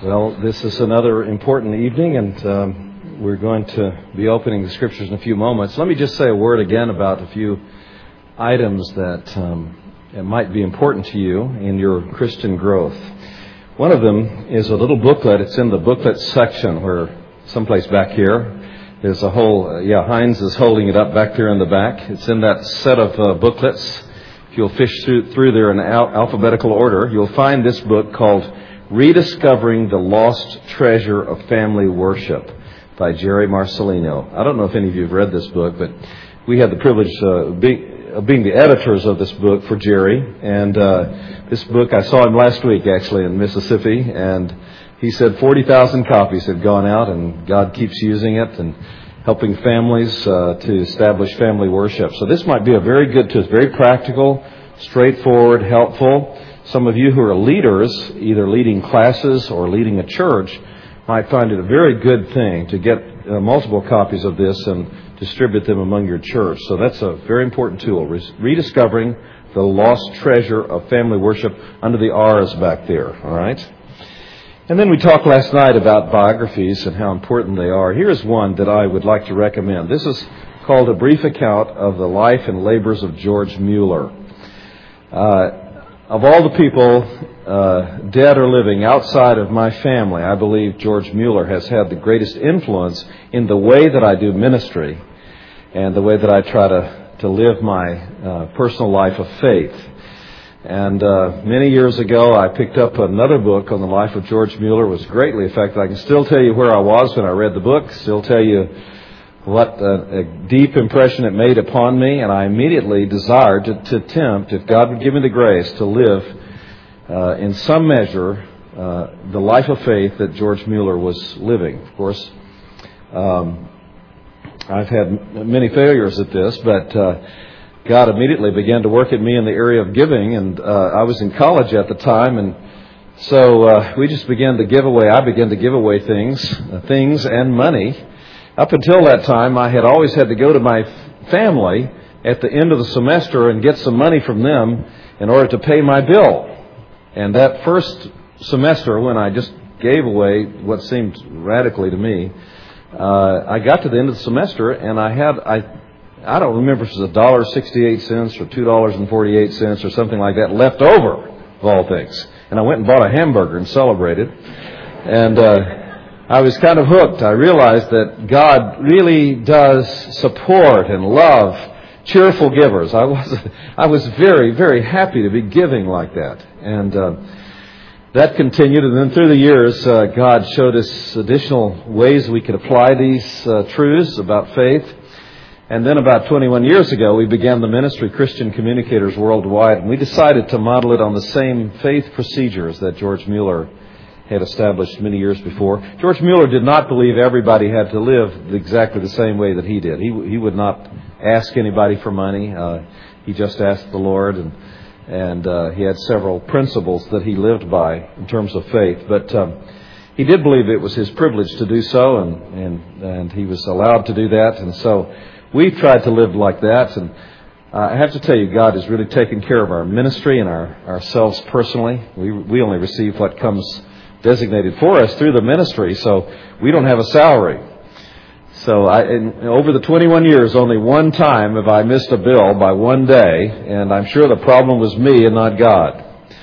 Well, this is another important evening, and we're going to be opening the Scriptures in a few moments. Let me just say a word again about a few items that might be important to you in your Christian growth. One of them is a little booklet. It's in the booklet section, where someplace back here. There's a whole, Heinz is holding it up back there in the back. It's in that set of booklets. If you'll fish through there in alphabetical order, you'll find this book called Rediscovering the Lost Treasure of Family Worship by Jerry Marcelino. I don't know if any of you have read this book, but we had the privilege of being the editors of this book for Jerry. And this book, I saw him last week actually in Mississippi, and he said 40,000 copies had gone out, and God keeps using it and helping families to establish family worship. So this might be a very good tool. It's very practical, straightforward, helpful. Some of you who are leaders, either leading classes or leading a church, might find it a very good thing to get multiple copies of this and distribute them among your church. So that's a very important tool. Rediscovering the Lost Treasure of Family Worship under the R's back there. All right? And then we talked last night about biographies and how important they are. Here's one that I would like to recommend. This is called A Brief Account of the Life and Labors of George Mueller. Of all the people, dead or living, outside of my family, I believe George Mueller has had the greatest influence in the way that I do ministry and the way that I try to live my personal life of faith. And many years ago, I picked up another book on the life of George Mueller. It was greatly effective. I can still tell you where I was when I read the book, still tell you what a deep impression it made upon me, and I immediately desired to attempt, if God would give me the grace, to live in some measure the life of faith that George Mueller was living. Of course, I've had many failures at this, but God immediately began to work at me in the area of giving, and I was in college at the time, and so we just began to give away. I began to give away things and money. Up until that time, I had always had to go to my family at the end of the semester and get some money from them in order to pay my bill. And that first semester, when I just gave away what seemed radically to me, I got to the end of the semester and I don't remember if it was $1.68 or $2.48 or something like that left over, of all things. And I went and bought a hamburger and celebrated. And I was kind of hooked. I realized that God really does support and love cheerful givers. I was very, very happy to be giving like that. And that continued. And then through the years, God showed us additional ways we could apply these truths about faith. And then about 21 years ago, we began the ministry Christian Communicators Worldwide. And we decided to model it on the same faith procedures that George Mueller had established many years before. George Mueller did not believe everybody had to live exactly the same way that he did. He would not ask anybody for money. He just asked the Lord, and he had several principles that he lived by in terms of faith. But he did believe it was his privilege to do so, and he was allowed to do that. And so we tried to live like that. And I have to tell you, God has really taken care of our ministry and ourselves personally. We only receive what comes designated for us through the ministry, so we don't have a salary. So over the 21 years, only one time have I missed a bill by one day, and I'm sure the problem was me and not God.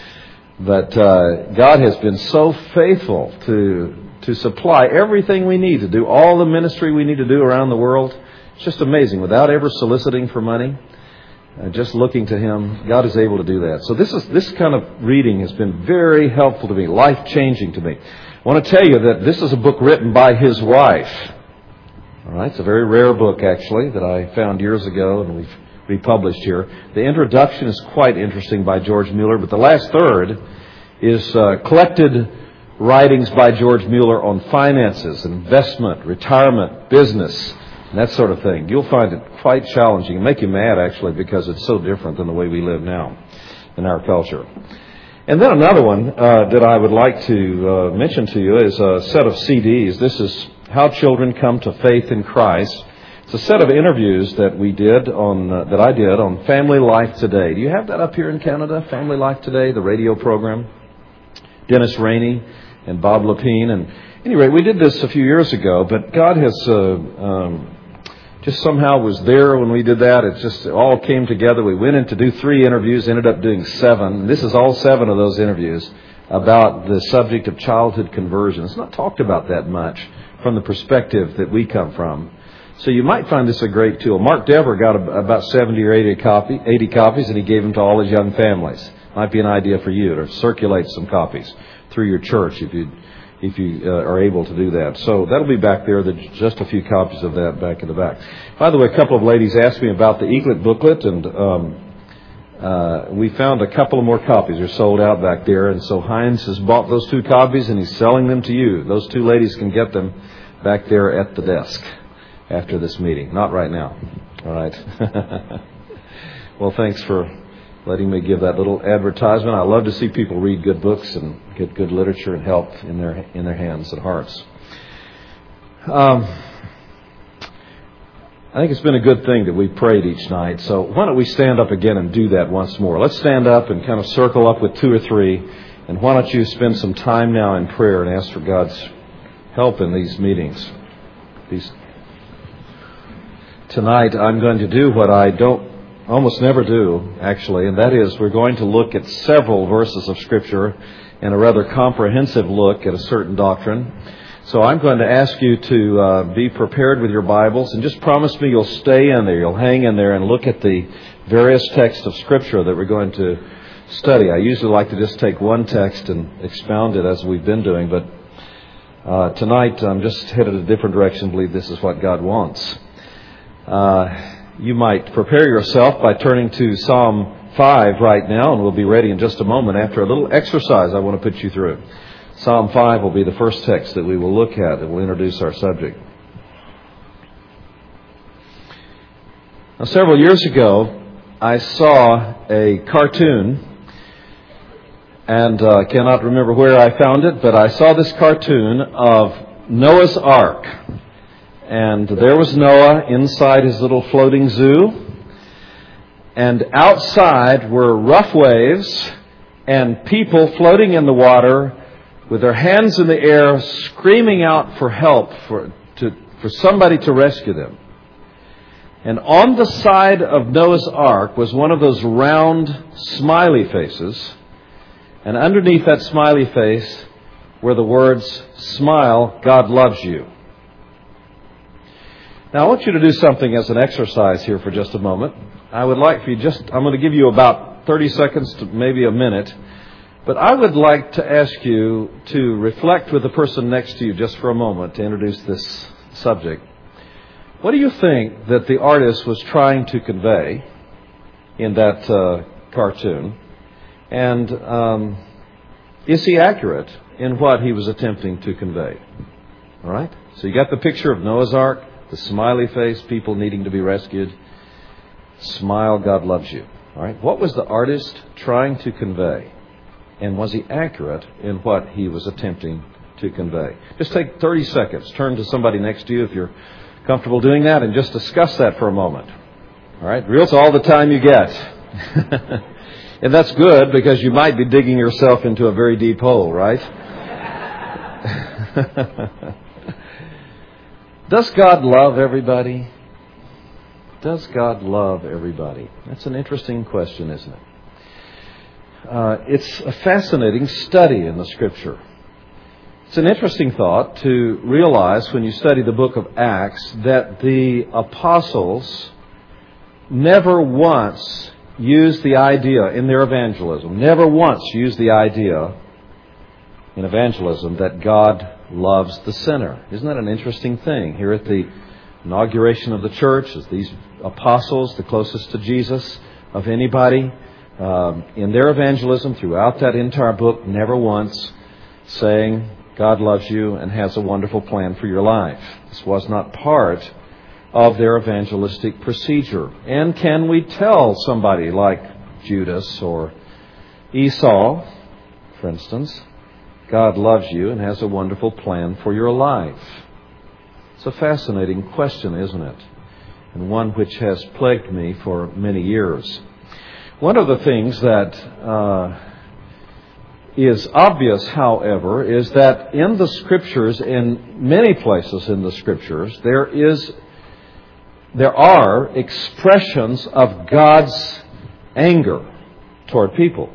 But God has been so faithful to supply everything we need to do, all the ministry we need to do around the world. It's just amazing, without ever soliciting for money. Just looking to Him, God is able to do that. So this kind of reading has been very helpful to me, life-changing to me. I want to tell you that this is a book written by his wife. All right, it's a very rare book, actually, that I found years ago, and we've republished here. The introduction is quite interesting by George Mueller, but the last third is collected writings by George Mueller on finances, investment, retirement, business, and that sort of thing. You'll find it quite challenging. It'll make you mad, actually, because it's so different than the way we live now in our culture. And then another one that I would like to mention to you is a set of CDs. This is How Children Come to Faith in Christ. It's a set of interviews that I did on Family Life Today. Do you have that up here in Canada? Family Life Today, the radio program. Dennis Rainey and Bob Lepine. And anyway, we did this a few years ago, but God has just somehow was there when we did that. It just all came together. We went in to do 3 interviews, ended up doing 7. This is all 7 of those interviews about the subject of childhood conversion. It's not talked about that much from the perspective that we come from. So you might find this a great tool. Mark Dever got about 70 or 80 copies, and he gave them to all his young families. Might be an idea for you to circulate some copies through your church if you are able to do that. So that'll be back there. There's just a few copies of that back in the back. By the way, a couple of ladies asked me about the Eaglet booklet, and we found a couple of more copies are sold out back there. And so Heinz has bought those 2 copies, and he's selling them to you. Those 2 ladies can get them back there at the desk after this meeting. Not right now. All right. Well, thanks for letting me give that little advertisement. I love to see people read good books and get good literature and help in their hands and hearts. I think it's been a good thing that we prayed each night. So why don't we stand up again and do that once more? Let's stand up and kind of circle up with 2 or 3. And why don't you spend some time now in prayer and ask for God's help in these meetings. Tonight I'm going to do what I almost never do, actually, and that is we're going to look at several verses of Scripture and a rather comprehensive look at a certain doctrine. So I'm going to ask you to be prepared with your Bibles and just promise me you'll stay in there, you'll hang in there and look at the various texts of Scripture that we're going to study. I usually like to just take one text and expound it as we've been doing, but tonight I'm just headed a different direction. I believe this is what God wants. You might prepare yourself by turning to Psalm 5 right now, and we'll be ready in just a moment after a little exercise I want to put you through. Psalm 5 will be the first text that we will look at that will introduce our subject. Now, several years ago, I saw a cartoon, and I cannot remember where I found it, but I saw this cartoon of Noah's Ark. And there was Noah inside his little floating zoo. And outside were rough waves and people floating in the water with their hands in the air, screaming out for help, for somebody to rescue them. And on the side of Noah's Ark was one of those round smiley faces. And underneath that smiley face were the words, "Smile, God loves you." Now, I want you to do something as an exercise here for just a moment. I would like for you I'm going to give you about 30 seconds to maybe a minute. But I would like to ask you to reflect with the person next to you just for a moment to introduce this subject. What do you think that the artist was trying to convey in that cartoon? And is he accurate in what he was attempting to convey? All right? So you got the picture of Noah's Ark. The smiley face, people needing to be rescued. Smile, God loves you. All right. What was the artist trying to convey? And was he accurate in what he was attempting to convey? Just take 30 seconds. Turn to somebody next to you if you're comfortable doing that and just discuss that for a moment. All right. Real's all the time you get. And that's good because you might be digging yourself into a very deep hole, right? Does God love everybody? Does God love everybody? That's an interesting question, isn't it? It's a fascinating study in the Scripture. It's an interesting thought to realize when you study the book of Acts that the apostles never once used the idea in their evangelism, never once used the idea in evangelism that God loves the sinner. Isn't that an interesting thing? Here at the inauguration of the church, as these apostles, the closest to Jesus of anybody, in their evangelism throughout that entire book, never once saying, God loves you and has a wonderful plan for your life. This was not part of their evangelistic procedure. And can we tell somebody like Judas or Esau, for instance, God loves you and has a wonderful plan for your life? It's a fascinating question, isn't it? And one which has plagued me for many years. One of the things that is obvious, however, is that in the Scriptures, in many places in the Scriptures, there are expressions of God's anger toward people.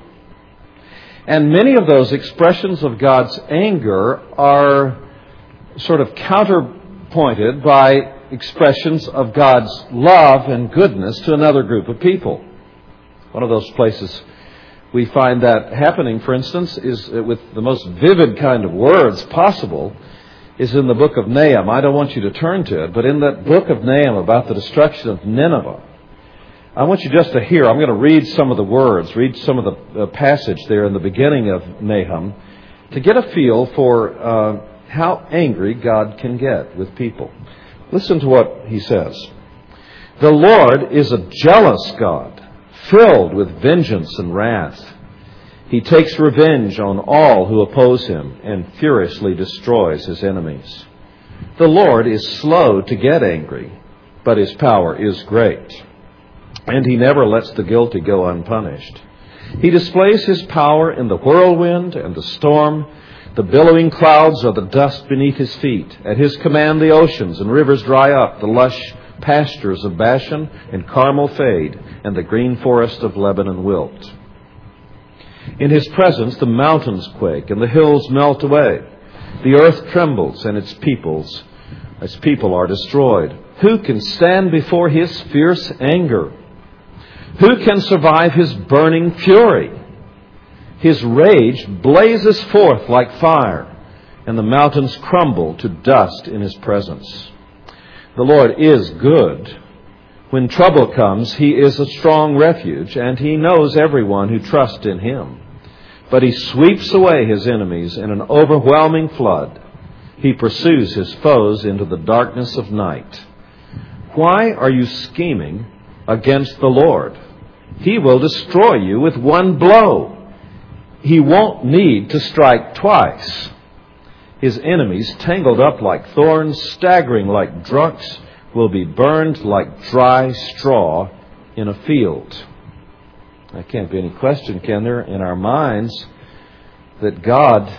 And many of those expressions of God's anger are sort of counterpointed by expressions of God's love and goodness to another group of people. One of those places we find that happening, for instance, is with the most vivid kind of words possible, is in the book of Nahum. I don't want you to turn to it, but in that book of Nahum about the destruction of Nineveh, I want you just to hear. I'm going to read some of the words, read some of the passage there in the beginning of Nahum, to get a feel for how angry God can get with people. Listen to what he says. The Lord is a jealous God, filled with vengeance and wrath. He takes revenge on all who oppose him and furiously destroys his enemies. The Lord is slow to get angry, but his power is great, and he never lets the guilty go unpunished. He displays his power in the whirlwind and the storm. The billowing clouds are the dust beneath his feet. At his command the oceans and rivers dry up. The lush pastures of Bashan and Carmel fade, and the green forest of Lebanon wilt. In his presence the mountains quake and the hills melt away. The earth trembles and its people are destroyed. Who can stand before his fierce anger? Who can survive his burning fury? His rage blazes forth like fire, and the mountains crumble to dust in his presence. The Lord is good. When trouble comes, he is a strong refuge, and he knows everyone who trusts in him. But he sweeps away his enemies in an overwhelming flood. He pursues his foes into the darkness of night. Why are you scheming against the Lord? He will destroy you with one blow. He won't need to strike twice. His enemies, tangled up like thorns, staggering like drunks, will be burned like dry straw in a field. There can't be any question, can there, in our minds that God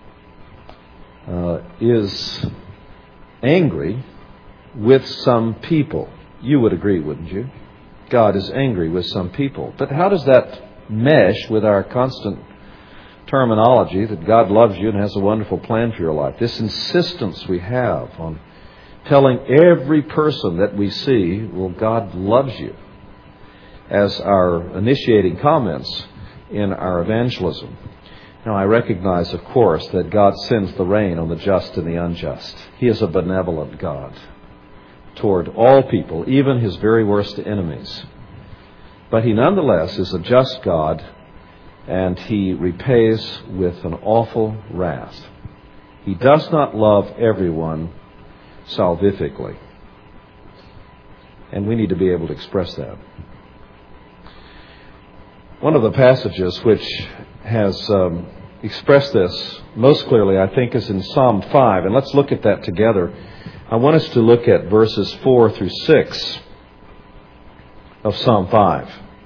is angry with some people. You would agree, wouldn't you? God is angry with some people. But how does that mesh with our constant terminology that God loves you and has a wonderful plan for your life? This insistence we have on telling every person that we see, well, God loves you, as our initiating comments in our evangelism. Now, I recognize, of course, that God sends the rain on the just and the unjust. He is a benevolent God toward all people, even his very worst enemies. But he nonetheless is a just God, and he repays with an awful wrath. He does not love everyone salvifically. And we need to be able to express that. One of the passages which has expressed this most clearly, I think, is in Psalm 5. And let's look at that together. I want us to look at verses 4 through 6 of Psalm 5.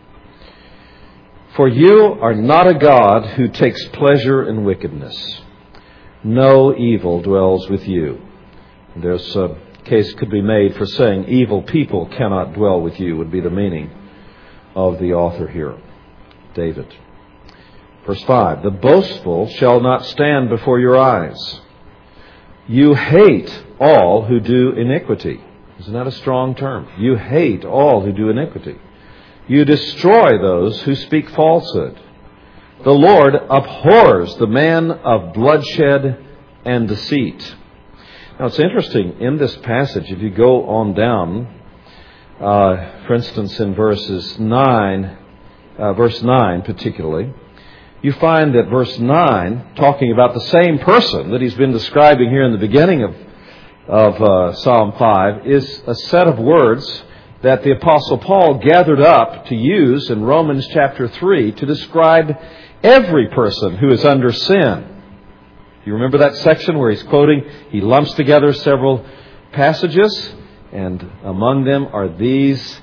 For you are not a God who takes pleasure in wickedness. No evil dwells with you. There's a case could be made for saying evil people cannot dwell with you, would be the meaning of the author here, David. Verse 5, the boastful shall not stand before your eyes. You hate all who do iniquity. Isn't that a strong term? You hate all who do iniquity. You destroy those who speak falsehood. The Lord abhors the man of bloodshed and deceit. Now, it's interesting in this passage, if you go on down, for instance, in verse 9 particularly, you find that verse 9, talking about the same person that he's been describing here in the beginning of Psalm 5, is a set of words that the Apostle Paul gathered up to use in Romans chapter 3 to describe every person who is under sin. You remember that section where he's quoting, he lumps together several passages, and among them are these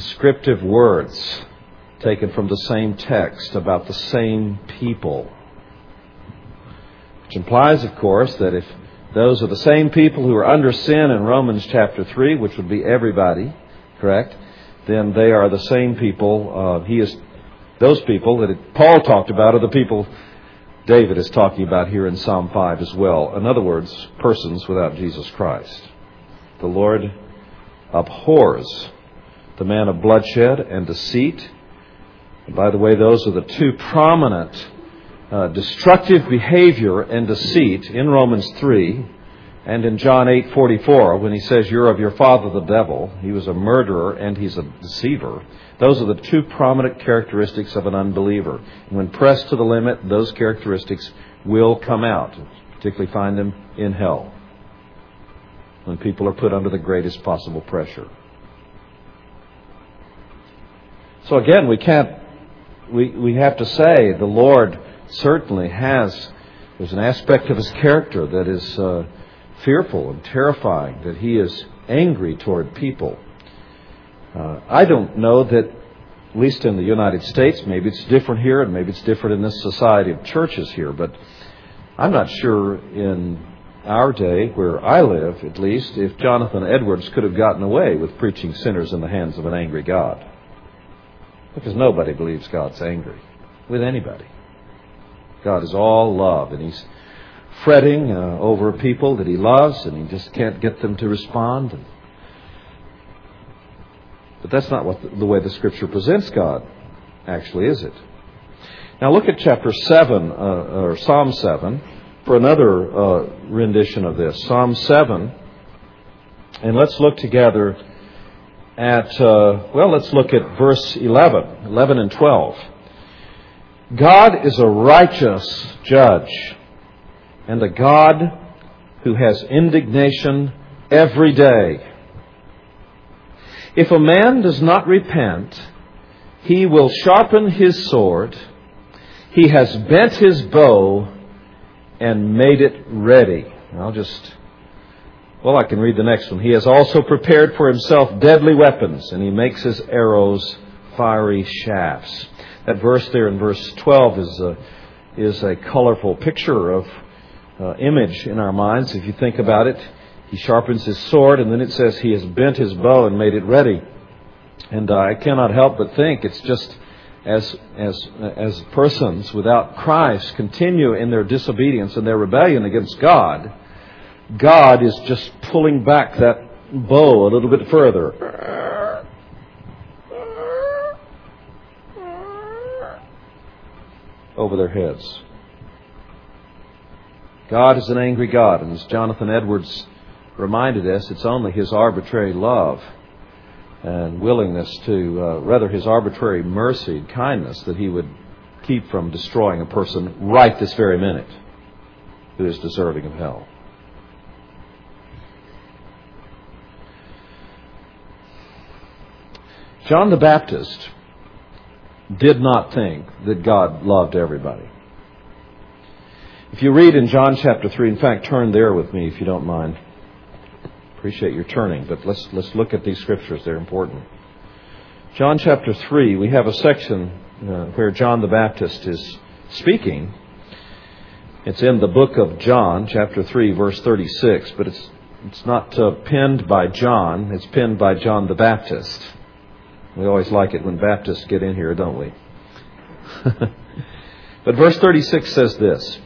descriptive words taken from the same text about the same people Which implies, of course, that if those are the same people who are under sin in Romans chapter 3, which would be everybody, correct? Then they are the same people. Those people that Paul talked about are the people David is talking about here in Psalm 5 as well. In other words, persons without Jesus Christ. The Lord abhors the man of bloodshed and deceit. And by the way, those are the two prominent destructive behavior and deceit in Romans 3 and in John 8:44 when he says, "You're of your father the devil." He was a murderer and he's a deceiver. Those are the two prominent characteristics of an unbeliever. And when pressed to the limit, those characteristics will come out. Particularly find them in hell, when people are put under the greatest possible pressure. So again, we have to say the Lord certainly there's an aspect of His character that is fearful and terrifying, that He is angry toward people. I don't know that, at least in the United States, maybe it's different here and maybe it's different in this society of churches here, but I'm not sure in our day, where I live at least, if Jonathan Edwards could have gotten away with preaching sinners in the hands of an angry God. Because nobody believes God's angry with anybody. God is all love, and He's fretting over people that He loves, and He just can't get them to respond. But that's not the way the Scripture presents God, actually, is it? Now look at chapter 7, or Psalm 7, for another rendition of this. Psalm 7, and let's look together at, let's look at verse 11 and 12. God is a righteous judge and a God who has indignation every day. If a man does not repent, he will sharpen his sword. He has bent his bow and made it ready. I can read the next one. He has also prepared for himself deadly weapons, and he makes his arrows fiery shafts. That verse there in verse 12 is a colorful picture of image in our minds. If you think about it, he sharpens his sword, and then it says he has bent his bow and made it ready. And I cannot help but think it's just as persons without Christ continue in their disobedience and their rebellion against God, God is just pulling back that bow a little bit further. Over their heads. God is an angry God, and as Jonathan Edwards reminded us, it's only His arbitrary love and willingness to, His arbitrary mercy and kindness that He would keep from destroying a person right this very minute who is deserving of hell. John the Baptist did not think that God loved everybody. If you read in John chapter 3, in fact, turn there with me if you don't mind. Appreciate your turning, but let's look at these scriptures. They're important. John chapter 3, we have a section where John the Baptist is speaking. It's in the book of John, chapter 3, verse 36, but it's not penned by John. It's penned by John the Baptist. We always like it when Baptists get in here, don't we? But verse 36 says this: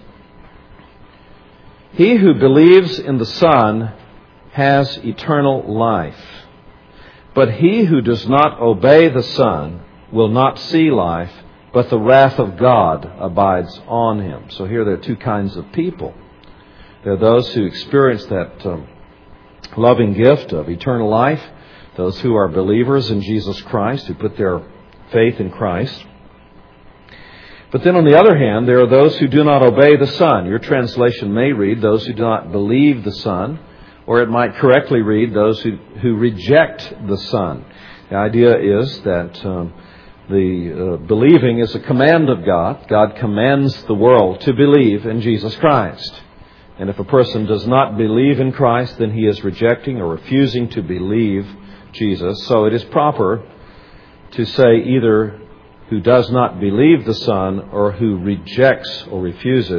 He who believes in the Son has eternal life, but he who does not obey the Son will not see life, but the wrath of God abides on him. So here there are two kinds of people. There are those who experience that loving gift of eternal life, those who are believers in Jesus Christ, who put their faith in Christ. But then on the other hand, there are those who do not obey the Son. Your translation may read those who do not believe the Son, or it might correctly read those who reject the Son. The idea is that the believing is a command of God. God commands the world to believe in Jesus Christ. And if a person does not believe in Christ, then he is rejecting or refusing to believe Jesus. So it is proper to say either who does not believe the Son or who rejects or refuses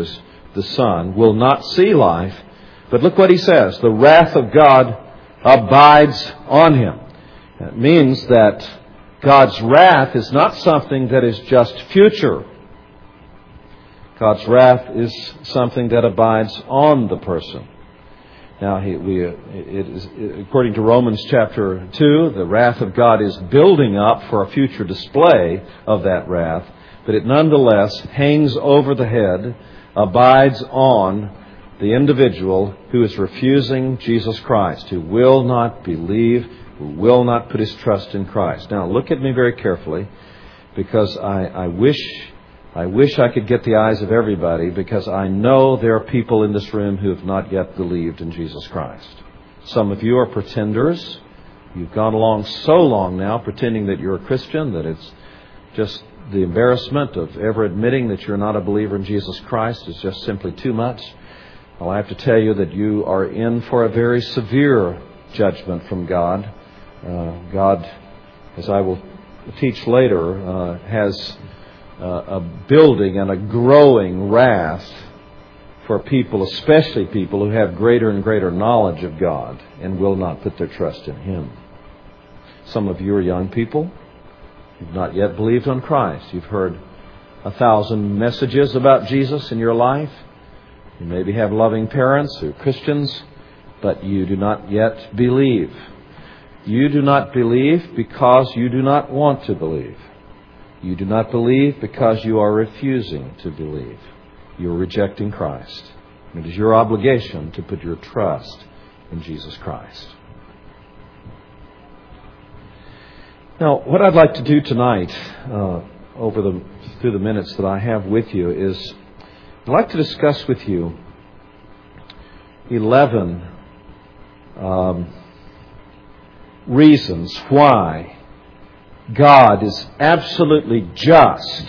the Son, will not see life. But look what he says. The wrath of God abides on him. That means that God's wrath is not something that is just future. God's wrath is something that abides on the person. Now, according to Romans chapter 2, the wrath of God is building up for a future display of that wrath, but it nonetheless hangs over the head, abides on the individual who is refusing Jesus Christ, who will not believe, who will not put his trust in Christ. Now, look at me very carefully, because I wish I could get the eyes of everybody, because I know there are people in this room who have not yet believed in Jesus Christ. Some of you are pretenders. You've gone along so long now pretending that you're a Christian that it's just the embarrassment of ever admitting that you're not a believer in Jesus Christ is just simply too much. Well, I have to tell you that you are in for a very severe judgment from God. God, as I will teach later, has a building and a growing wrath for people, especially people who have greater and greater knowledge of God and will not put their trust in Him. Some of you are young people. You've not yet believed on Christ. You've heard 1,000 messages about Jesus in your life. You maybe have loving parents who are Christians, but you do not yet believe. You do not believe because you do not want to believe. You do not believe because you are refusing to believe. You are rejecting Christ. It is your obligation to put your trust in Jesus Christ. Now, what I'd like to do tonight, through the minutes that I have with you, is I'd like to discuss with you 11 reasons why God is absolutely just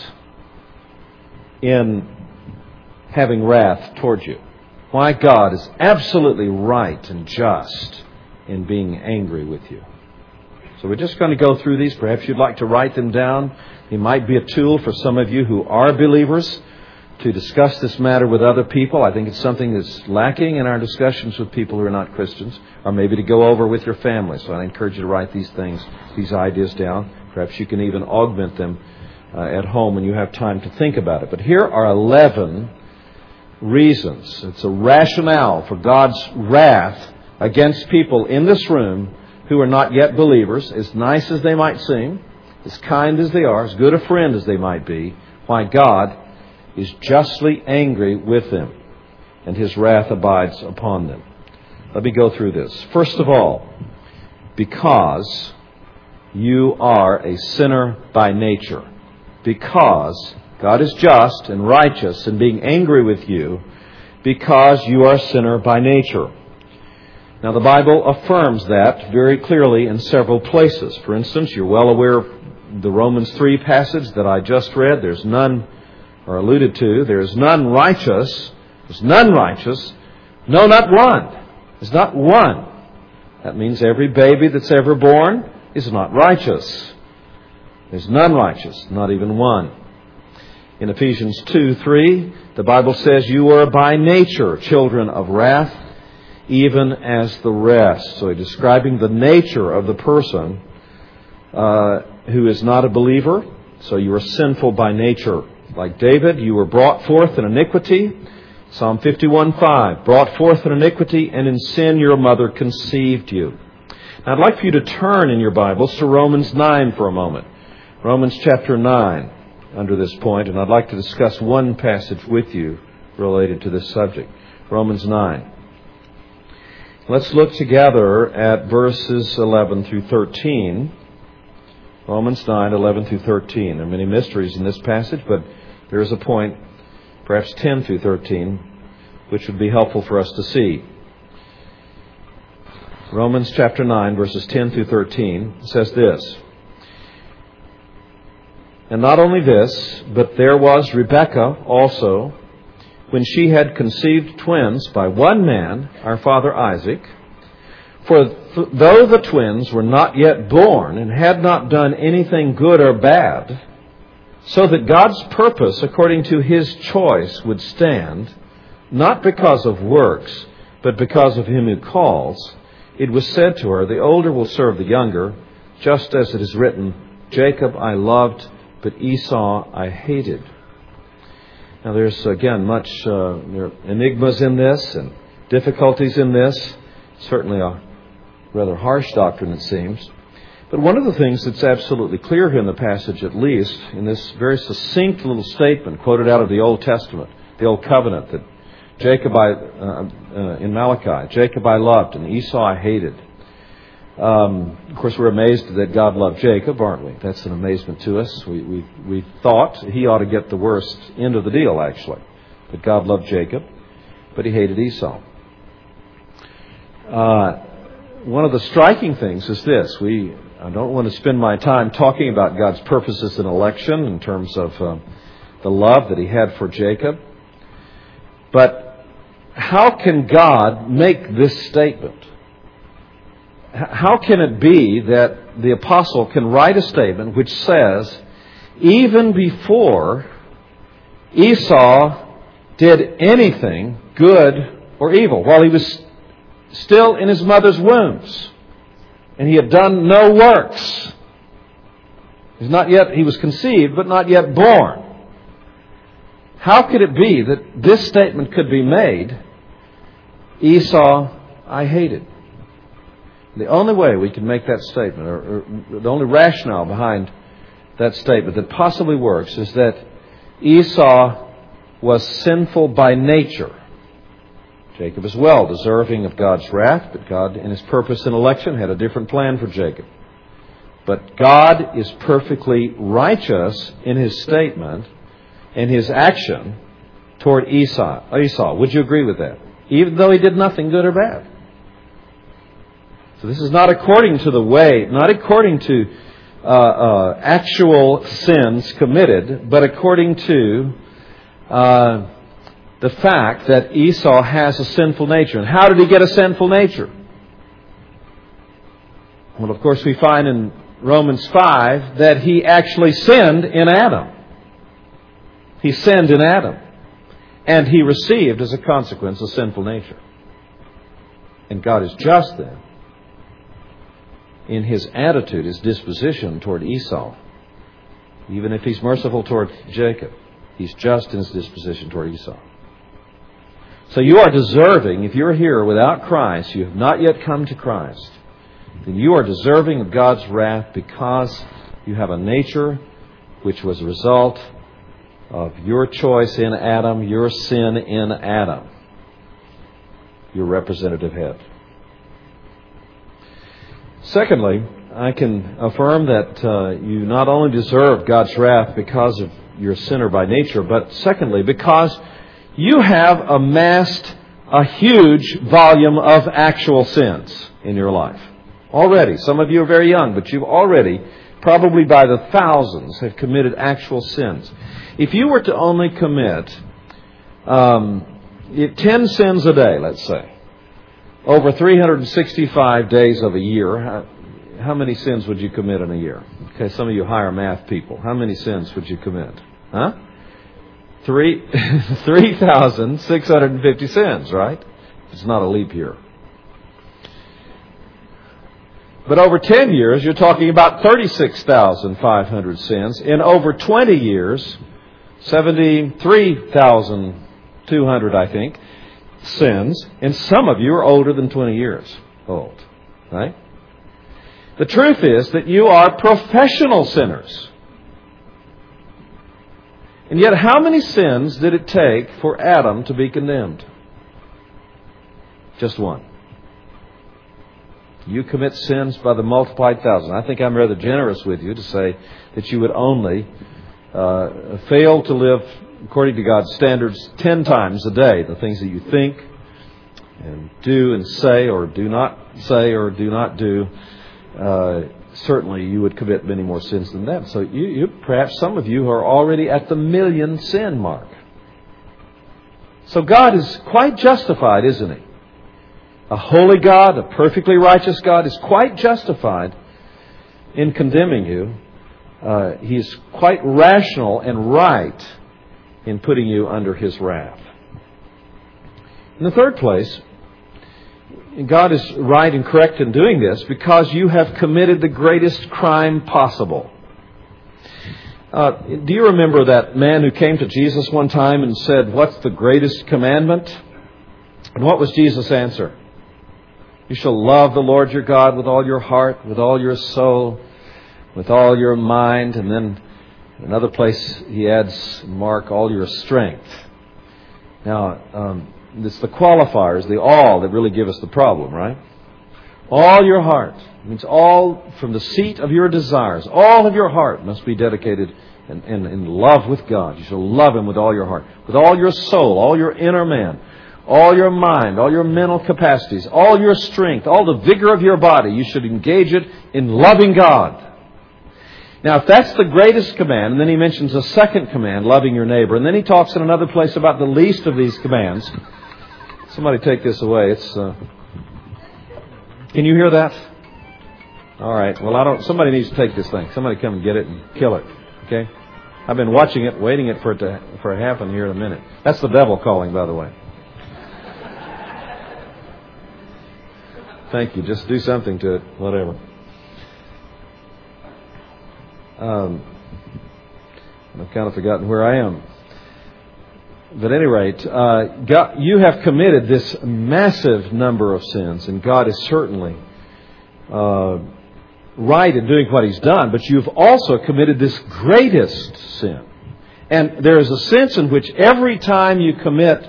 in having wrath towards you. Why God is absolutely right and just in being angry with you. So we're just going to go through these. Perhaps you'd like to write them down. They might be a tool for some of you who are believers to discuss this matter with other people. I think it's something that's lacking in our discussions with people who are not Christians, or maybe to go over with your family. So I encourage you to write these things, these ideas down. Perhaps you can even augment them at home when you have time to think about it. But here are 11 reasons. It's a rationale for God's wrath against people in this room who are not yet believers, as nice as they might seem, as kind as they are, as good a friend as they might be, why God is justly angry with them and His wrath abides upon them. Let me go through this. First of all, because you are a sinner by nature. Because God is just and righteous in being angry with you, because you are a sinner by nature. Now, the Bible affirms that very clearly in several places. For instance, you're well aware of the Romans 3 passage that I just read. There's none, or alluded to, there's none righteous. There's none righteous. No, not one. There's not one. That means every baby that's ever born is not righteous. There's none righteous, not even one. In Ephesians 2:3, the Bible says you are by nature children of wrath, even as the rest. So describing the nature of the person who is not a believer. So you are sinful by nature. Like David, you were brought forth in iniquity. Psalm 51:5, brought forth in iniquity, and in sin your mother conceived you. Now, I'd like for you to turn in your Bibles to Romans 9 for a moment. Romans chapter 9 under this point, and I'd like to discuss one passage with you related to this subject. Romans 9. Let's look together at verses 11 through 13. Romans 9, 11 through 13. There are many mysteries in this passage, but there is a point, perhaps 10 through 13, which would be helpful for us to see. Romans chapter 9, verses 10 through 13 says this. And not only this, but there was Rebekah also, when she had conceived twins by one man, our father Isaac. For though the twins were not yet born and had not done anything good or bad, so that God's purpose according to His choice would stand, not because of works, but because of him who calls, it was said to her, the older will serve the younger, just as it is written, Jacob I loved, but Esau I hated. Now there's, again, there are enigmas in this and difficulties in this. Certainly a rather harsh doctrine, it seems. But one of the things that's absolutely clear here in the passage, at least, in this very succinct little statement quoted out of the Old Testament, the Old Covenant, that Jacob in Malachi, Jacob I loved and Esau I hated. Of course, we're amazed that God loved Jacob, aren't we? That's an amazement to us. We thought he ought to get the worst end of the deal, actually. That God loved Jacob, but he hated Esau. One of the striking things is this. I don't want to spend my time talking about God's purposes in election in terms of the love that he had for Jacob. But how can God make this statement? How can it be that the apostle can write a statement which says, even before Esau did anything good or evil, while he was still in his mother's wombs, and he had done no works, he was conceived, but not yet born. How could it be that this statement could be made, Esau I hated? The only way we can make that statement, or the only rationale behind that statement that possibly works, is that Esau was sinful by nature. Jacob as well, deserving of God's wrath, but God, in his purpose and election, had a different plan for Jacob. But God is perfectly righteous in his statement and his action toward Esau. Would you agree with that? Even though he did nothing good or bad. So this is not according to the way, not according to actual sins committed, but according to the fact that Esau has a sinful nature. And how did he get a sinful nature? Well, of course, we find in Romans 5 that he actually sinned in Adam. He sinned in Adam. And he received, as a consequence, a sinful nature. And God is just then in his attitude, his disposition toward Esau. Even if he's merciful toward Jacob, he's just in his disposition toward Esau. So you are deserving, if you're here without Christ, you have not yet come to Christ, then you are deserving of God's wrath because you have a nature which was a result of your choice in Adam, your sin in Adam, your representative head. Secondly, I can affirm that you not only deserve God's wrath because of your sinner by nature, but secondly, because you have amassed a huge volume of actual sins in your life. Already. Some of you are very young, but you've already, probably by the thousands, have committed actual sins. If you were to only commit 10 sins a day, let's say, over 365 days of a year, how many sins would you commit in a year? Okay, some of you higher math people. How many sins would you commit? 3,650 sins, right? It's not a leap year. But over 10 years, you're talking about 36,500 sins. In over 20 years, 73,200, I think, sins. And some of you are older than 20 years old, right? The truth is that you are professional sinners. And yet, how many sins did it take for Adam to be condemned? Just one. You commit sins by the multiplied thousand. I think I'm rather generous with you to say that you would only fail to live according to God's standards 10 times a day. The things that you think and do and say or do not do. Certainly you would commit many more sins than that. So you perhaps some of you are already at the million sin mark. So God is quite justified, isn't He? A holy God, a perfectly righteous God is quite justified in condemning you. He's quite rational and right in putting you under His wrath. In the third place, God is right and correct in doing this because you have committed the greatest crime possible. Do you remember that man who came to Jesus one time and said, "What's the greatest commandment?" And what was Jesus' answer? "You shall love the Lord your God with all your heart, with all your soul, with all your mind." And then in another place he adds, "Mark, all your strength." Now, it's the qualifiers, the all, that really give us the problem, right? All your heart means all from the seat of your desires. All of your heart must be dedicated in love with God. You shall love Him with all your heart, with all your soul, all your inner man, all your mind, all your mental capacities, all your strength, all the vigor of your body. You should engage it in loving God. Now, if that's the greatest command, and then he mentions a second command, loving your neighbor, and then he talks in another place about the least of these commands. Somebody take this away. Can you hear that? All right. Well, somebody needs to take this thing. Somebody come and get it and kill it. Okay? I've been watching it, waiting for it to happen here in a minute. That's the devil calling, by the way. Thank you. Just do something to it. Whatever. I've kind of forgotten where I am. But at any rate, God, you have committed this massive number of sins, and God is certainly right in doing what He's done, but you've also committed this greatest sin. And there is a sense in which every time you break,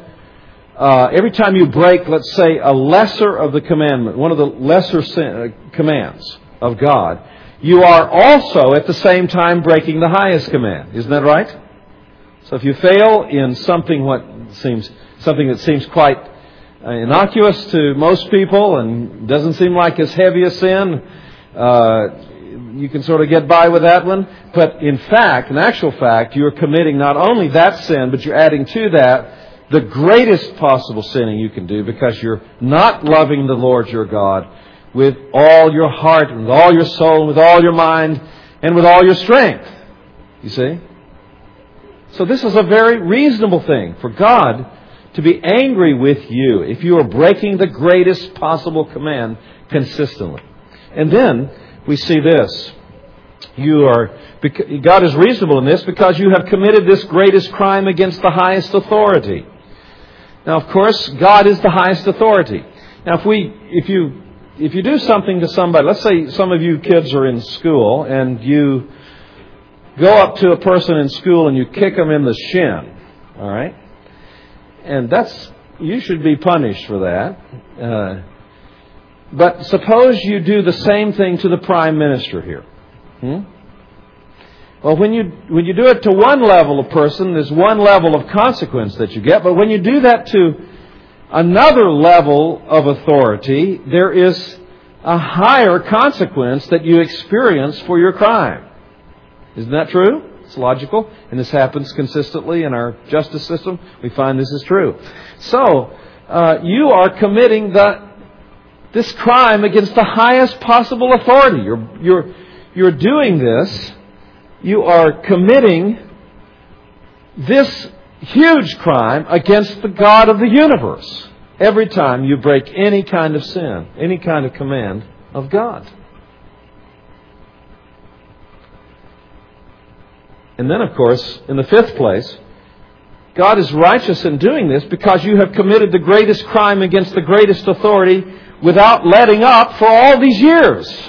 let's say, a lesser of the commandment, one of the lesser commands of God, you are also at the same time breaking the highest command. Isn't that right? So if you fail in something that seems quite innocuous to most people and doesn't seem like as heavy a sin, you can sort of get by with that one. But in actual fact, you're committing not only that sin, but you're adding to that the greatest possible sinning you can do, because you're not loving the Lord your God with all your heart, with all your soul, with all your mind, and with all your strength. You see? So this is a very reasonable thing for God to be angry with you if you are breaking the greatest possible command consistently. And then we see this. God is reasonable in this because you have committed this greatest crime against the highest authority. Now, of course, God is the highest authority. Now, if you do something to somebody, let's say some of you kids are in school and you go up to a person in school and you kick them in the shin, all right? And you should be punished for that. But suppose you do the same thing to the Prime Minister here. Well, when you do it to one level of person, there's one level of consequence that you get. But when you do that to another level of authority, there is a higher consequence that you experience for your crime. Isn't that true? It's logical. And this happens consistently in our justice system. We find this is true. So, you are committing this crime against the highest possible authority. You're doing this. You are committing this huge crime against the God of the universe every time you break any kind of sin, any kind of command of God. And then, of course, in the fifth place, God is righteous in doing this because you have committed the greatest crime against the greatest authority without letting up for all these years.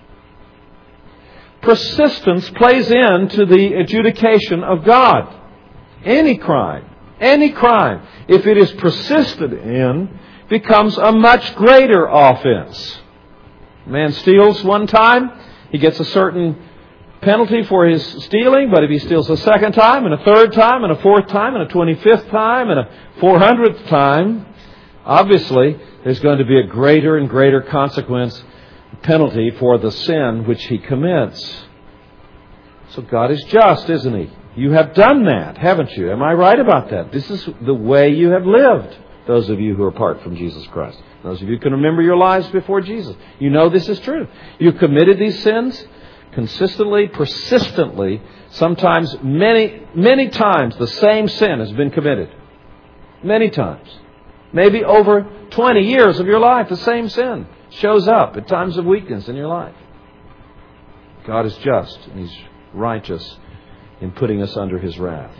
Persistence plays into the adjudication of God. Any crime, if it is persisted in, becomes a much greater offense. A man steals one time, he gets a certain penalty for his stealing, but if he steals a second time, and a third time, and a fourth time, and a 25th time, and a 400th time, obviously there's going to be a greater and greater consequence, penalty for the sin which he commits. So God is just, isn't He? You have done that, haven't you? Am I right about that? This is the way you have lived, those of you who are apart from Jesus Christ. Those of you who can remember your lives before Jesus. You know this is true. You committed these sins consistently, persistently. Sometimes, many, many times, the same sin has been committed. Many times. Maybe over 20 years of your life, the same sin shows up at times of weakness in your life. God is just and He's righteous in putting us under His wrath.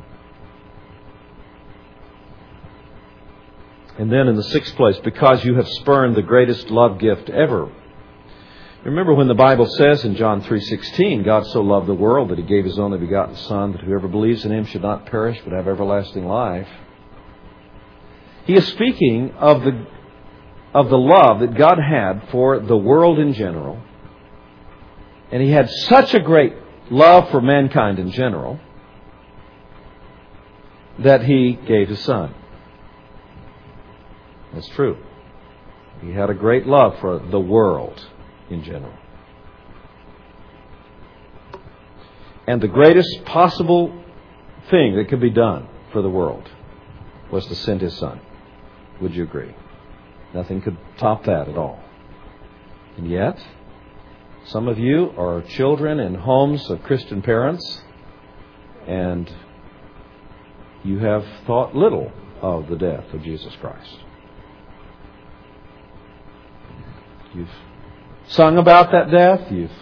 And then in the sixth place, because you have spurned the greatest love gift ever. Remember when the Bible says in John 3:16, God so loved the world that He gave His only begotten Son, that whoever believes in Him should not perish but have everlasting life. He is speaking of the love that God had for the world in general. And He had such a great love for mankind in general that He gave His Son. That's true. He had a great love for the world in general. And the greatest possible thing that could be done for the world was to send His Son. Would you agree? Nothing could top that at all. And yet, some of you are children in homes of Christian parents, and you have thought little of the death of Jesus Christ. You've sung about that death. You've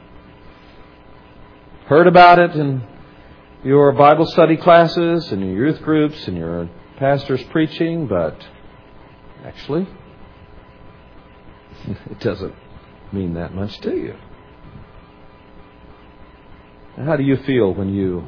heard about it in your Bible study classes and your youth groups and your pastor's preaching, but actually, it doesn't mean that much to you. And how do you feel when you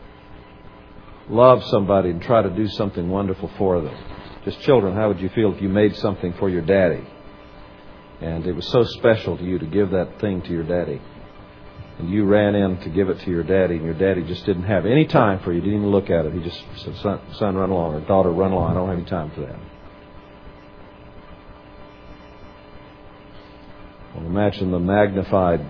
love somebody and try to do something wonderful for them? Just children, how would you feel if you made something for your daddy? And it was so special to you to give that thing to your daddy. And you ran in to give it to your daddy, and your daddy just didn't have any time for you. He didn't even look at it. He just said, son, run along, or daughter, run along. I don't have any time for that. Well, imagine the magnified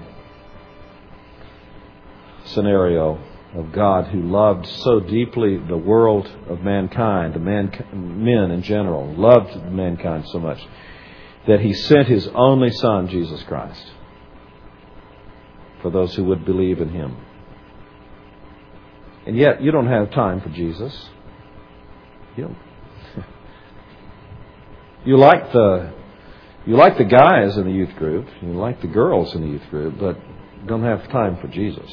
scenario of God who loved so deeply the world of mankind, men in general, loved mankind so much, that He sent His only Son, Jesus Christ, for those who would believe in Him. And yet, you don't have time for Jesus. You like the guys in the youth group, you like the girls in the youth group, but you don't have time for Jesus.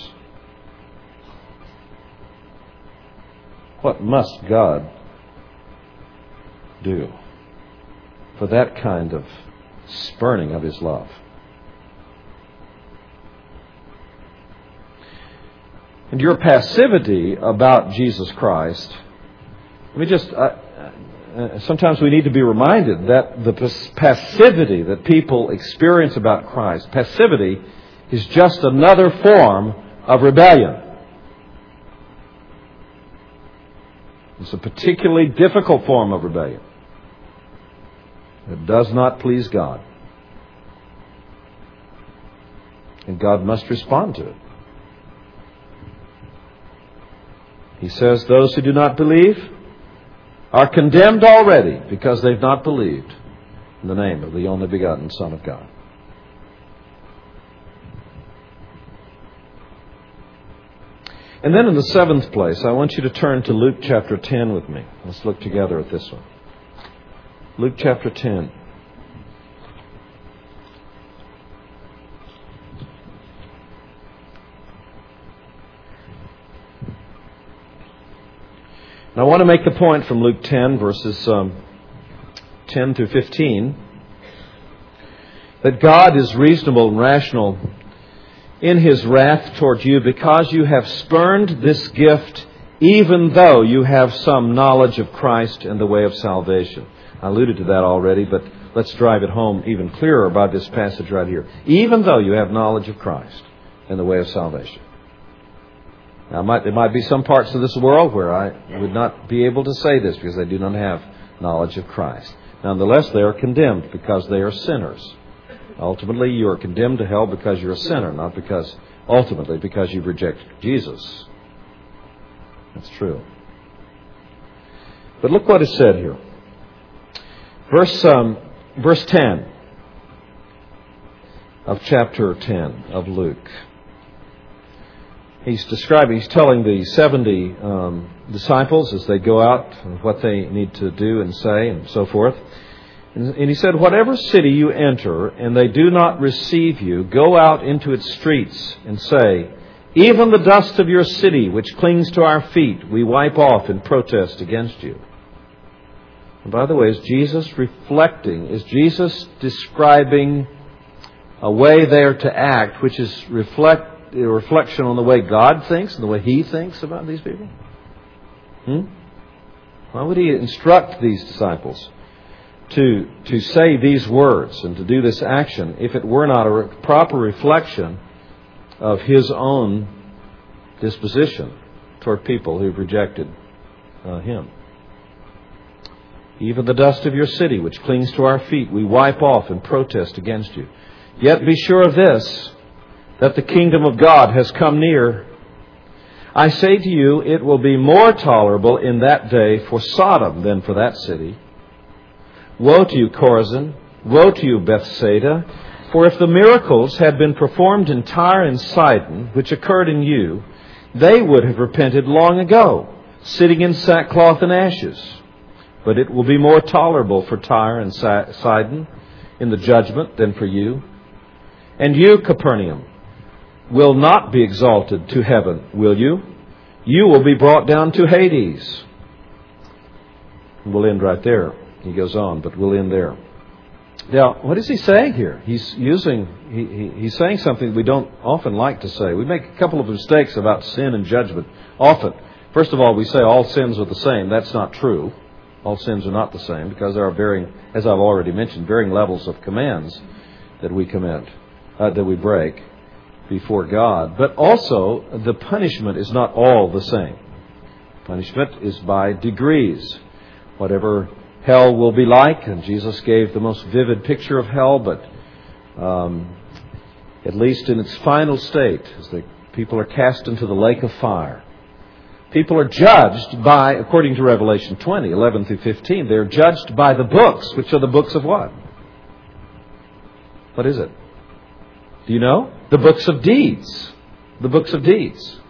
What must God do for that kind of spurning of His love? And your passivity about Jesus Christ, sometimes we need to be reminded that the passivity that people experience about Christ, passivity is just another form of rebellion. It's a particularly difficult form of rebellion. It does not please God. And God must respond to it. He says those who do not believe are condemned already because they've not believed in the name of the only begotten Son of God. And then in the seventh place, I want you to turn to Luke chapter 10 with me. Let's look together at this one. Luke chapter 10. Now, I want to make the point from Luke 10, verses 10 through 15, that God is reasonable and rational in His wrath toward you because you have spurned this gift, even though you have some knowledge of Christ and the way of salvation. I alluded to that already, but let's drive it home even clearer by this passage right here. Even though you have knowledge of Christ and the way of salvation. Now, there might be some parts of this world where I would not be able to say this because they do not have knowledge of Christ. Nonetheless, they are condemned because they are sinners. Ultimately, you are condemned to hell because you're a sinner, not because you've rejected Jesus. That's true. But look what is said here. Verse 10 of chapter 10 of Luke. he's telling the 70 disciples as they go out what they need to do and say and so forth. And he said, whatever city you enter and they do not receive you, go out into its streets and say, even the dust of your city which clings to our feet, we wipe off in protest against you. And by the way, is Jesus reflecting? Is Jesus describing a way there to act which is a reflection on the way God thinks and the way He thinks about these people? Why would He instruct these disciples to say these words and to do this action if it were not a proper reflection of His own disposition toward people who've rejected Him? Even the dust of your city, which clings to our feet, we wipe off in protest against you. Yet be sure of this, that the kingdom of God has come near. I say to you, it will be more tolerable in that day for Sodom than for that city. Woe to you, Chorazin! Woe to you, Bethsaida! For if the miracles had been performed in Tyre and Sidon, which occurred in you, they would have repented long ago, sitting in sackcloth and ashes. But it will be more tolerable for Tyre and Sidon in the judgment than for you. And you, Capernaum, will not be exalted to heaven, will you? You will be brought down to Hades. We'll end right there. He goes on, but we'll end there. Now, what is he saying here? He's saying something we don't often like to say. We make a couple of mistakes about sin and judgment often. First of all, we say all sins are the same. That's not true. All sins are not the same because there are varying, as I've already mentioned, varying levels of commands that we commit, that we break before God. But also, the punishment is not all the same. Punishment is by degrees. Whatever hell will be like, and Jesus gave the most vivid picture of hell, but at least in its final state, as the people are cast into the lake of fire. People are judged by, according to Revelation 20, 11 through 15, they're judged by the books, which are the books of what? What is it? Do you know? The books of deeds. The books of deeds.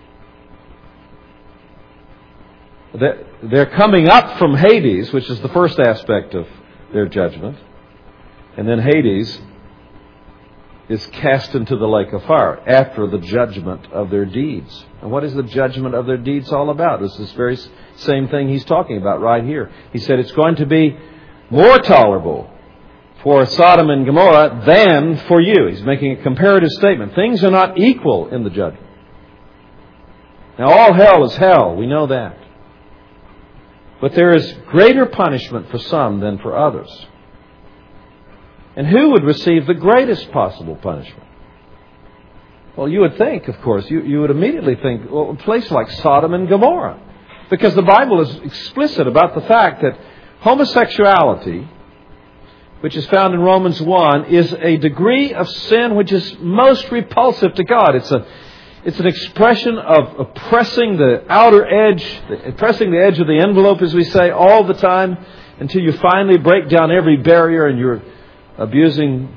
They're coming up from Hades, which is the first aspect of their judgment. And then Hades is cast into the lake of fire after the judgment of their deeds. And what is the judgment of their deeds all about? It's this very same thing he's talking about right here. He said it's going to be more tolerable for Sodom and Gomorrah than for you. He's making a comparative statement. Things are not equal in the judgment. Now, all hell is hell. We know that. But there is greater punishment for some than for others. And who would receive the greatest possible punishment? Well, you would think, of course, you would immediately think, well, a place like Sodom and Gomorrah. Because the Bible is explicit about the fact that homosexuality, which is found in Romans 1, is a degree of sin which is most repulsive to God. It's an expression of oppressing the outer edge, pressing the edge of the envelope, as we say, all the time, until you finally break down every barrier and you're abusing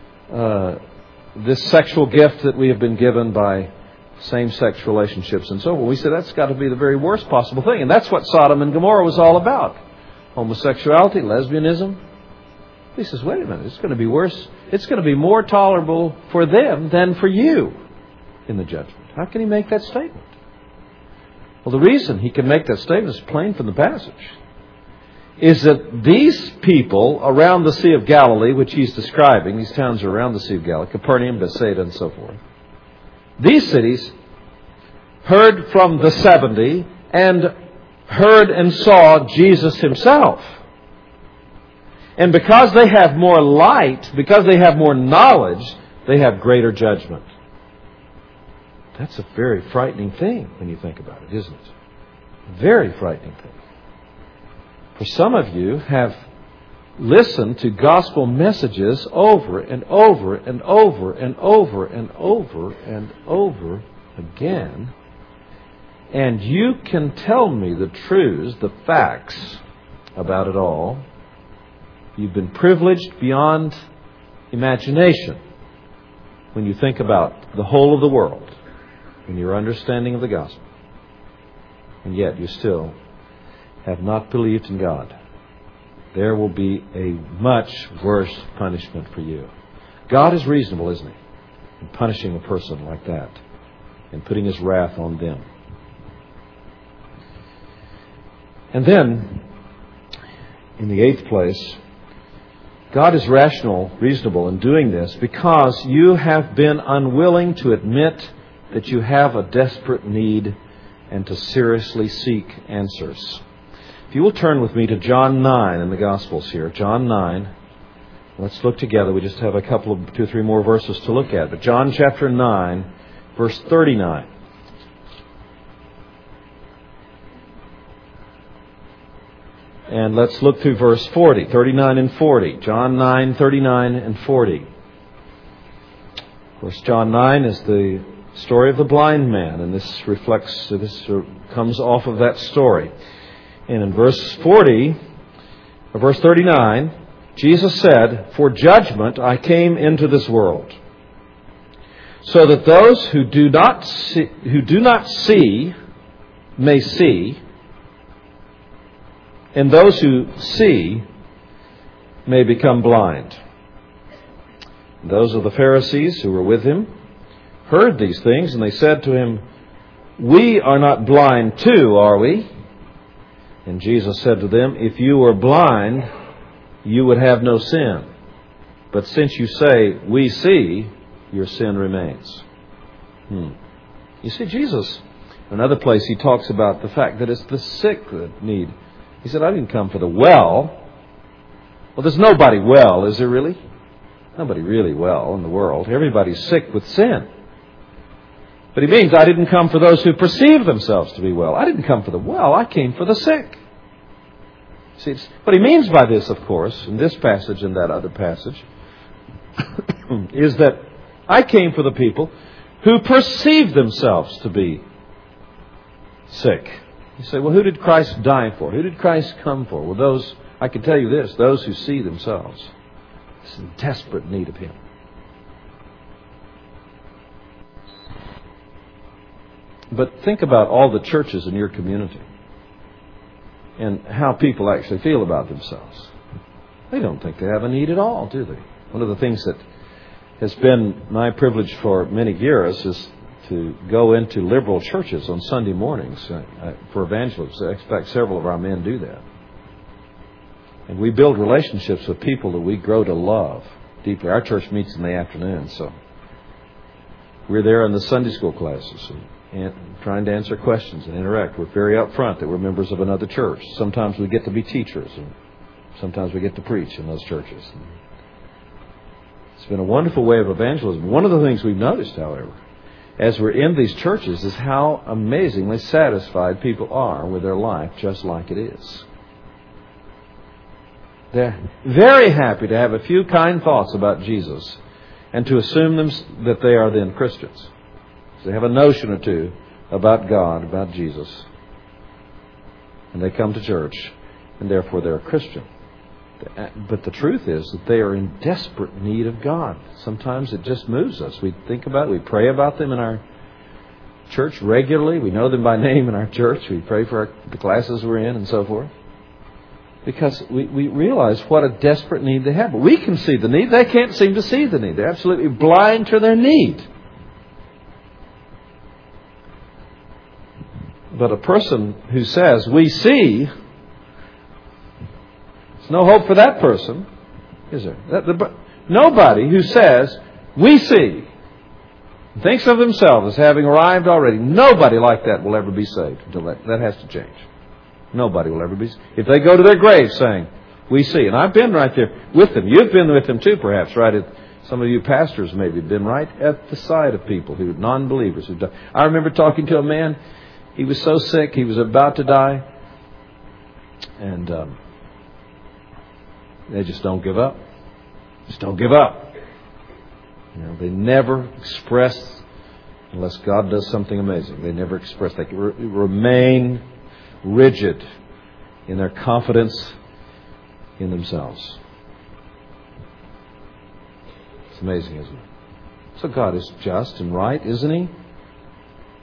this sexual gift that we have been given by same-sex relationships and so on. We say that's got to be the very worst possible thing. And that's what Sodom and Gomorrah was all about. Homosexuality, lesbianism. He says, wait a minute, it's going to be worse. It's going to be more tolerable for them than for you in the judgment. How can he make that statement? Well, the reason he can make that statement is plain from the passage. Is that these people around the Sea of Galilee, which he's describing, these towns are around the Sea of Galilee, Capernaum, Bethsaida, and so forth. These cities heard from the 70 and heard and saw Jesus himself. And because they have more light, because they have more knowledge, they have greater judgment. That's a very frightening thing when you think about it, isn't it? Very frightening thing. For some of you have listened to gospel messages over and over and over and over and over and over again, and you can tell me the truths, the facts about it all. You've been privileged beyond imagination when you think about the whole of the world. in your understanding of the gospel, and yet you still have not believed in God, there will be a much worse punishment for you. God is reasonable, isn't He, in punishing a person like that and putting His wrath on them. And then, in the eighth place, God is reasonable in doing this because you have been unwilling to admit that you have a desperate need and to seriously seek answers. If you will turn with me to John 9 in the Gospels here. John 9. Let's look together. We just have a couple of 2 or 3 more verses to look at. But John chapter 9, verse 39. And let's look through verse 40, 39 and 40. John 9, 39 and 40. Of course, John 9 is the story of the blind man, and this comes off of that story. And in verse 39, Jesus said, "For judgment I came into this world, so that those who do not see may see, and those who see may become blind." Those of the Pharisees who were with him heard these things, and they said to him, "We are not blind too, are we?" And Jesus said to them, "If you were blind, you would have no sin. But since you say, 'We see,' your sin remains." You see, Jesus, in another place, He talks about the fact that it's the sick that need. He said, "I didn't come for the well." Well, there's nobody well, is there really? Nobody really well in the world. Everybody's sick with sin. But He means, I didn't come for those who perceive themselves to be well. I didn't come for the well. I came for the sick. See, what He means by this, of course, in this passage and that other passage, is that I came for the people who perceive themselves to be sick. You say, well, who did Christ die for? Who did Christ come for? Well, those, I can tell you this, those who see themselves in desperate need of Him. But think about all the churches in your community and how people actually feel about themselves. They don't think they have a need at all, do they? One of the things that has been my privilege for many years is to go into liberal churches on Sunday mornings for evangelism. I expect several of our men do that. And we build relationships with people that we grow to love deeply. Our church meets in the afternoon, so we're there in the Sunday school classes and trying to answer questions and interact. We're very upfront that we're members of another church. Sometimes we get to be teachers, and sometimes we get to preach in those churches. It's been a wonderful way of evangelism. One of the things we've noticed, however, as we're in these churches, is how amazingly satisfied people are with their life just like it is. They're very happy to have a few kind thoughts about Jesus and to assume that they are then Christians. They have a notion or two about God, about Jesus, and they come to church, and therefore they're a Christian. But the truth is that they are in desperate need of God. Sometimes it just moves us. We think about it. We pray about them in our church regularly. We know them by name in our church. We pray for the classes we're in and so forth. Because we realize what a desperate need they have. But we can see the need. They can't seem to see the need. They're absolutely blind to their need. But a person who says, "We see," there's no hope for that person, is there? Nobody who says, "We see," thinks of themselves as having arrived already. Nobody like that will ever be saved until that has to change. Nobody will ever be saved. If they go to their grave saying, "We see," and I've been right there with them. You've been with them too, perhaps, right? Some of you pastors maybe have been right at the side of people who non-believers who died. I remember talking to a man. He was so sick, he was about to die. And they just don't give up. Just don't give up. You know, they never express, unless God does something amazing, they never express. They remain rigid in their confidence in themselves. It's amazing, isn't it? So God is just and right, isn't He?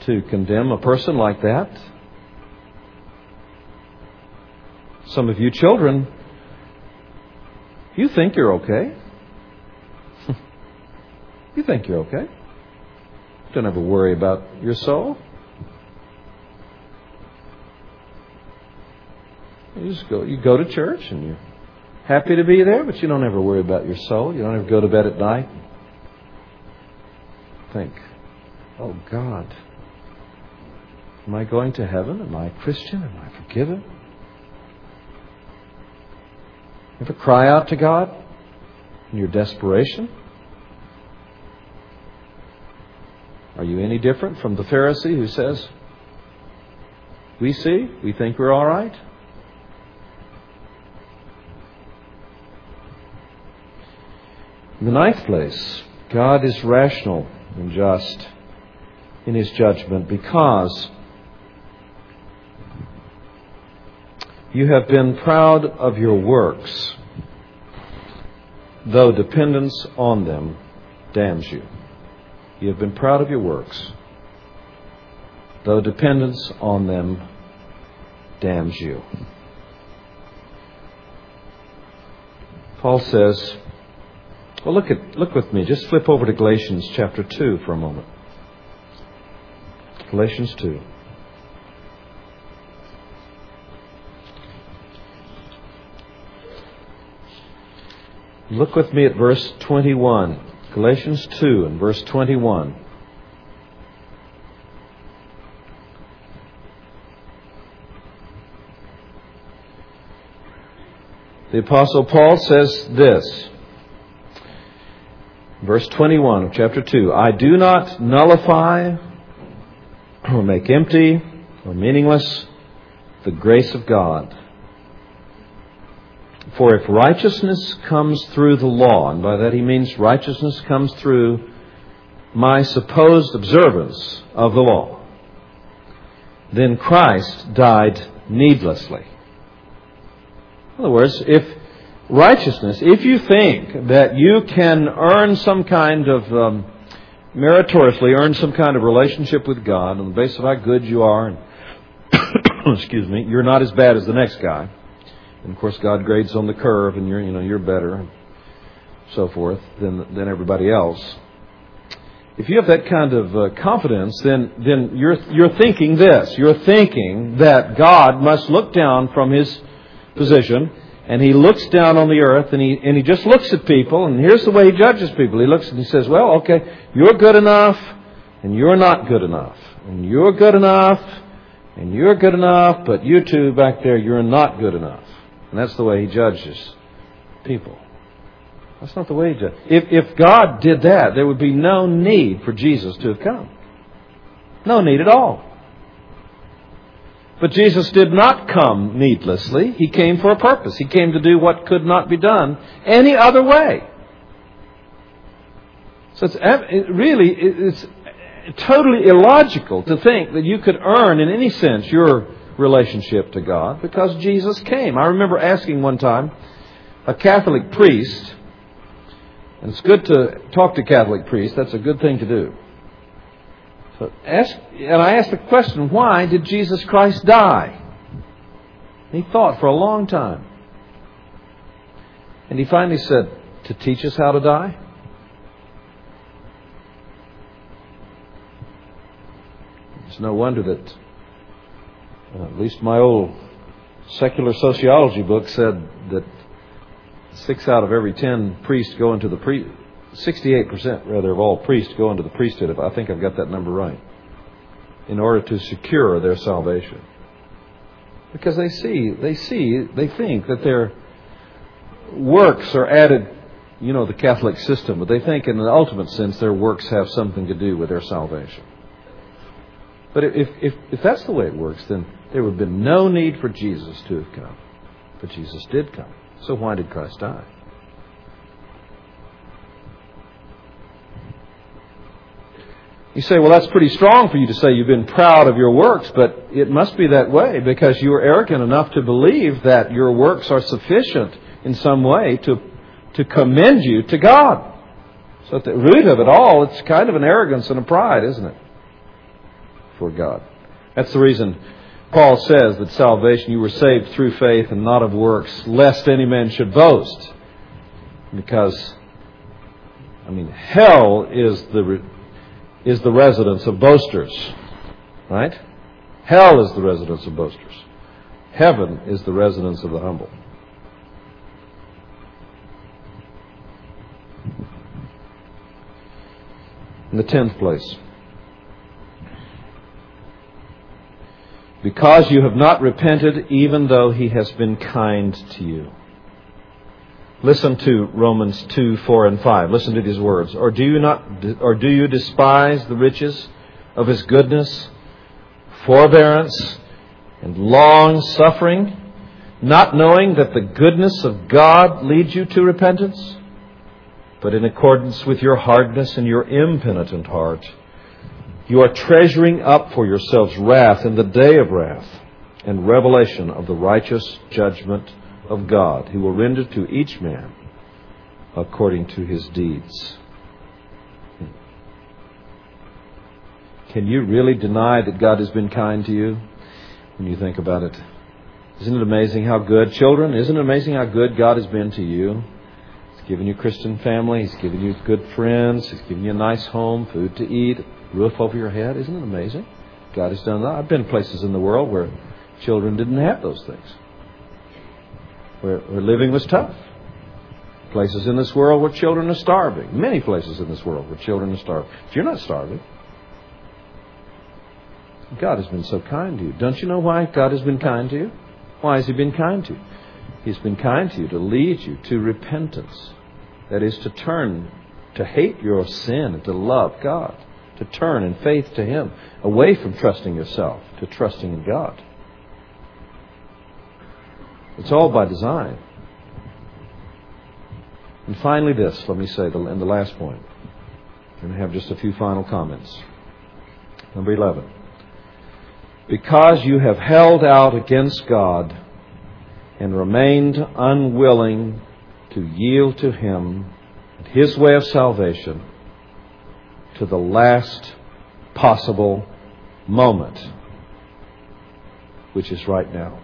to condemn a person like that. Some of you children, you think you're okay. You think you're okay. Don't ever worry about your soul. You go to church and you're happy to be there, but you don't ever worry about your soul. You don't ever go to bed at night. Think, oh God, am I going to heaven? Am I a Christian? Am I forgiven? Ever cry out to God in your desperation? Are you any different from the Pharisee who says, we see, we think we're all right? In the ninth place, God is rational and just in His judgment because you have been proud of your works, though dependence on them damns you. You have been proud of your works, though dependence on them damns you. Paul says, well, look with me. Just flip over to Galatians chapter 2 for a moment. Galatians 2. Look with me at verse 21. Galatians 2 and verse 21. The Apostle Paul says this, verse 21 of chapter 2, I do not nullify or make empty or meaningless the grace of God. For if righteousness comes through the law, and by that he means righteousness comes through my supposed observance of the law, then Christ died needlessly. In other words, if righteousness, if you think that you can earn some kind of, meritoriously earn some kind of relationship with God on the basis of how good you are, and excuse me, you're not as bad as the next guy. And of course, God grades on the curve, and you're better, and so forth than everybody else. If you have that kind of confidence, then you're thinking this. You're thinking that God must look down from His position, and He looks down on the earth, and He just looks at people, and here's the way He judges people. He looks and He says, well, okay, you're good enough, and you're not good enough, and you're good enough, and you're good enough, but you two back there, you're not good enough. And that's the way He judges people. That's not the way He judges. If God did that, there would be no need for Jesus to have come. No need at all. But Jesus did not come needlessly. He came for a purpose. He came to do what could not be done any other way. So it's totally illogical to think that you could earn in any sense your relationship to God because Jesus came. I remember asking one time a Catholic priest, and it's good to talk to Catholic priests. That's a good thing to do. And I asked the question, why did Jesus Christ die? And he thought for a long time. And he finally said, to teach us how to die? It's no wonder that at least my old secular sociology book said that 6 out of every 10 priests go into the 68% rather of all priests go into the priesthood. I think I've got that number right. In order to secure their salvation. Because they think that their works are added, the Catholic system, but they think in an ultimate sense their works have something to do with their salvation. But if that's the way it works, then there would have been no need for Jesus to have come. But Jesus did come. So why did Christ die? You say, well, that's pretty strong for you to say you've been proud of your works, but it must be that way because you are arrogant enough to believe that your works are sufficient in some way to commend you to God. So at the root of it all, it's kind of an arrogance and a pride, isn't it? before God. That's the reason Paul says that salvation, you were saved through faith and not of works, lest any man should boast. Because, hell is the residence of boasters. Right? Hell is the residence of boasters. Heaven is the residence of the humble. In the 10th place, because you have not repented, even though He has been kind to you. Listen to Romans 2, 4, and 5. Listen to these words. Or do you despise the riches of His goodness, forbearance, and long suffering, not knowing that the goodness of God leads you to repentance? But in accordance with your hardness and your impenitent heart, you are treasuring up for yourselves wrath in the day of wrath and revelation of the righteous judgment of God, who will render to each man according to his deeds. Can you really deny that God has been kind to you when you think about it? Isn't it amazing how good, children, isn't it amazing how good God has been to you? He's given you a Christian family. He's given you good friends. He's given you a nice home, food to eat, roof over your head. Isn't it amazing? God has done that. I've been places in the world where children didn't have those things, where living was tough. Places in this world where children are starving. Many places in this world where children are starving. But you're not starving. God has been so kind to you. Don't you know why God has been kind to you? Why has He been kind to you? He's been kind to you to lead you to repentance. That is, to turn, to hate your sin and to love God. To turn in faith to Him, away from trusting yourself to trusting in God. It's all by design. And finally this, let me say, in the last point. I'm going to have just a few final comments. Number 11. Because you have held out against God and remained unwilling to yield to Him and His way of salvation to the last possible moment, which is right now.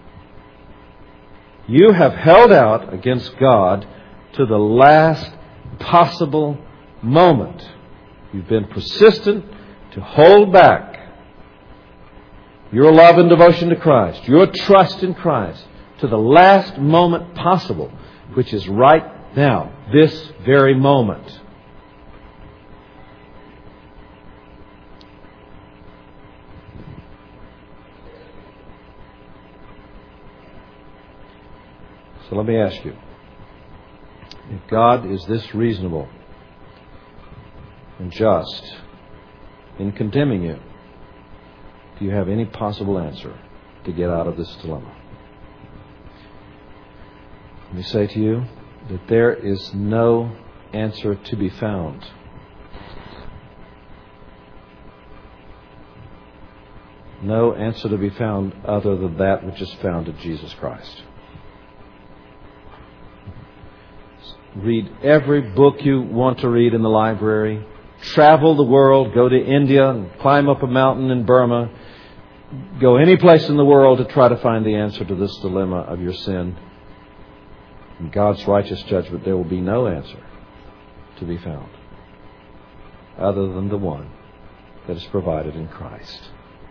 You have held out against God to the last possible moment. You've been persistent to hold back your love and devotion to Christ, your trust in Christ, to the last moment possible, which is right now, this very moment. So let me ask you, if God is this reasonable and just in condemning you, do you have any possible answer to get out of this dilemma? Let me say to you that there is no answer to be found. No answer to be found other than that which is found in Jesus Christ. Read every book you want to read in the library. Travel the world. Go to India and climb up a mountain in Burma. Go any place in the world to try to find the answer to this dilemma of your sin. In God's righteous judgment, there will be no answer to be found other than the one that is provided in Christ.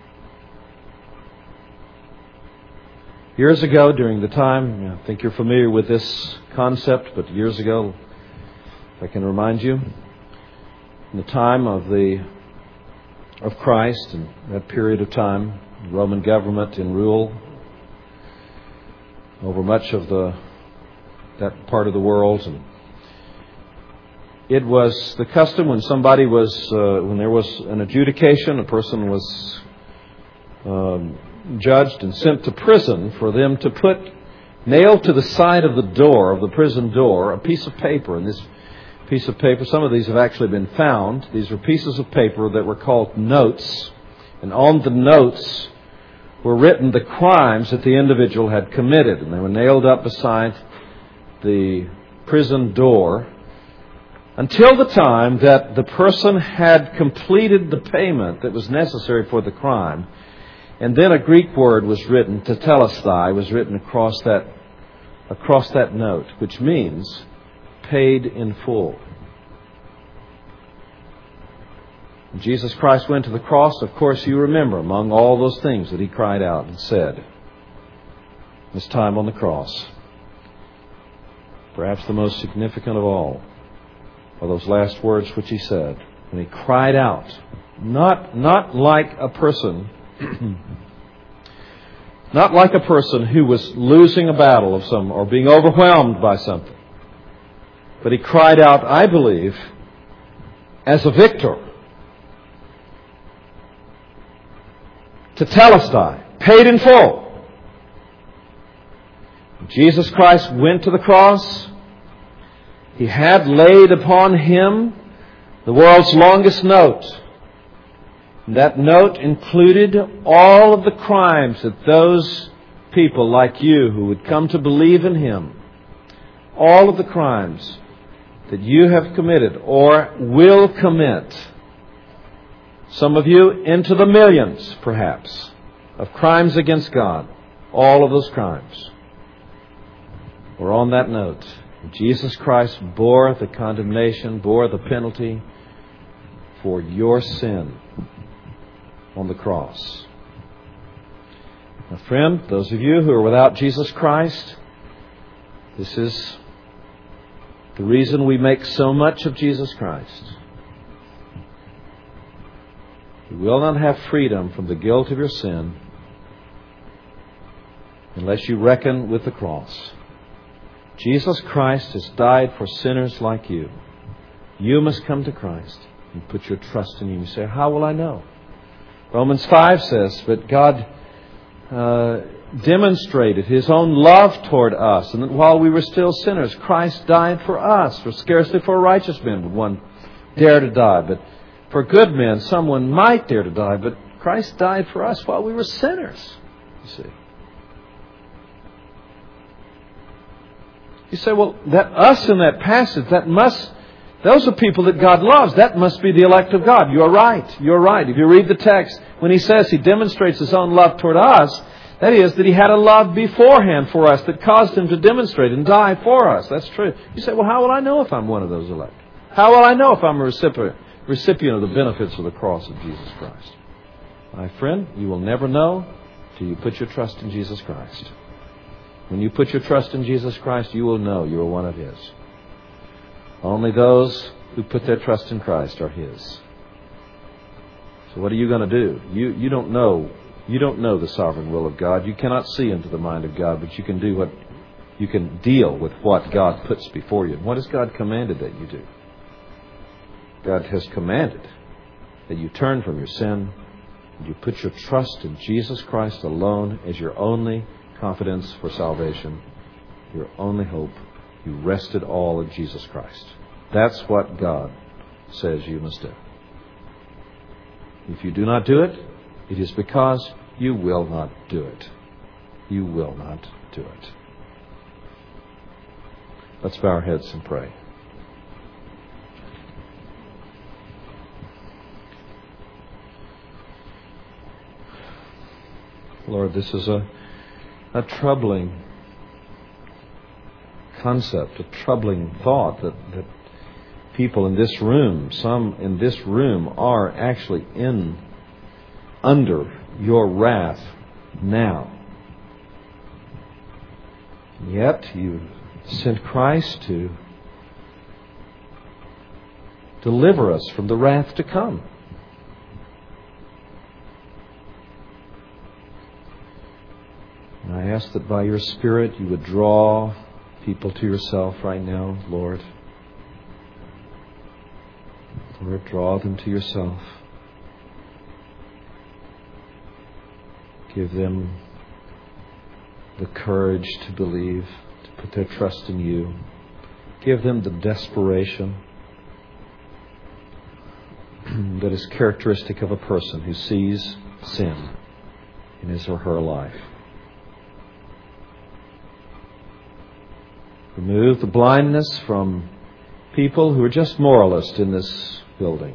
Years ago, during the time, I think you're familiar with this concept, but years ago, if I can remind you, in the time of Christ and that period of time, the Roman government in rule over much of that part of the world, and it was the custom when somebody was when there was an adjudication, a person was judged and sent to prison, for them to put nailed to the side of the door, of the prison door, a piece of paper. And this piece of paper, some of these have actually been found. These were pieces of paper that were called notes. And on the notes were written the crimes that the individual had committed. And they were nailed up beside the prison door until the time that the person had completed the payment that was necessary for the crime. And then a Greek word was written, tetelestai, was written across that note, which means paid in full. When Jesus Christ went to the cross, of course you remember among all those things that He cried out and said this time on the cross, perhaps the most significant of all are those last words which He said when He cried out, not like a person not like a person who was losing a battle of some or being overwhelmed by something, but He cried out, I believe, as a victor. Tetelestai, paid in full. Jesus Christ went to the cross. He had laid upon Him the world's longest note. And that note included all of the crimes that those people like you who would come to believe in Him, all of the crimes that you have committed or will commit, some of you into the millions perhaps, of crimes against God, all of those crimes were on that note. Jesus Christ bore the condemnation, bore the penalty for your sin on the cross. Now, friend, those of you who are without Jesus Christ, this is the reason we make so much of Jesus Christ. You will not have freedom from the guilt of your sin unless you reckon with the cross. Jesus Christ has died for sinners like you. You must come to Christ and put your trust in Him. You say, how will I know? Romans 5 says, but God demonstrated His own love toward us, and that while we were still sinners, Christ died for us. For scarcely for righteous men would one dare to die, but for good men someone might dare to die. But Christ died for us while we were sinners, you see. You say, well, that us in that passage, those are people that God loves. That must be the elect of God. You're right. You're right. If you read the text, when He says He demonstrates His own love toward us, that is, that He had a love beforehand for us that caused Him to demonstrate and die for us. That's true. You say, well, how will I know if I'm one of those elect? How will I know if I'm a recipient of the benefits of the cross of Jesus Christ? My friend, you will never know till you put your trust in Jesus Christ. When you put your trust in Jesus Christ, you will know you are one of His. Only those who put their trust in Christ are His. So what are you going to do? You don't know the sovereign will of God. You cannot see into the mind of God, but you can deal with what God puts before you. And what has God commanded that you do? God has commanded that you turn from your sin and you put your trust in Jesus Christ alone as your only confidence for salvation, your only hope. You rest it all in Jesus Christ. That's what God says you must do. If you do not do it, it is because you will not do it. You will not do it. Let's bow our heads and pray. Lord, this is a troubling concept, a troubling thought that people in this room, some in this room, are actually under your wrath now. Yet you sent Christ to deliver us from the wrath to come. And I ask that by your Spirit you would draw people to yourself right now, Lord. Lord, draw them to yourself. Give them the courage to believe, to put their trust in you. Give them the desperation that is characteristic of a person who sees sin in his or her life. Remove the blindness from people who are just moralists in this building.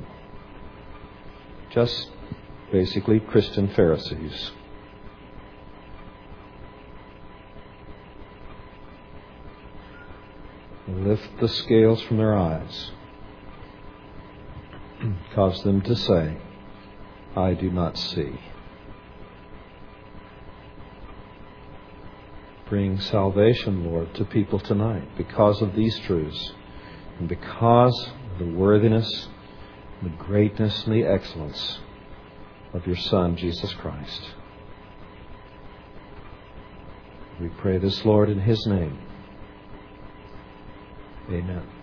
Just basically Christian Pharisees. Lift the scales from their eyes. Cause them to say, I do not see. Bring salvation, Lord, to people tonight because of these truths and because of the worthiness, the greatness, and the excellence of your Son, Jesus Christ. We pray this, Lord, in His name. Amen.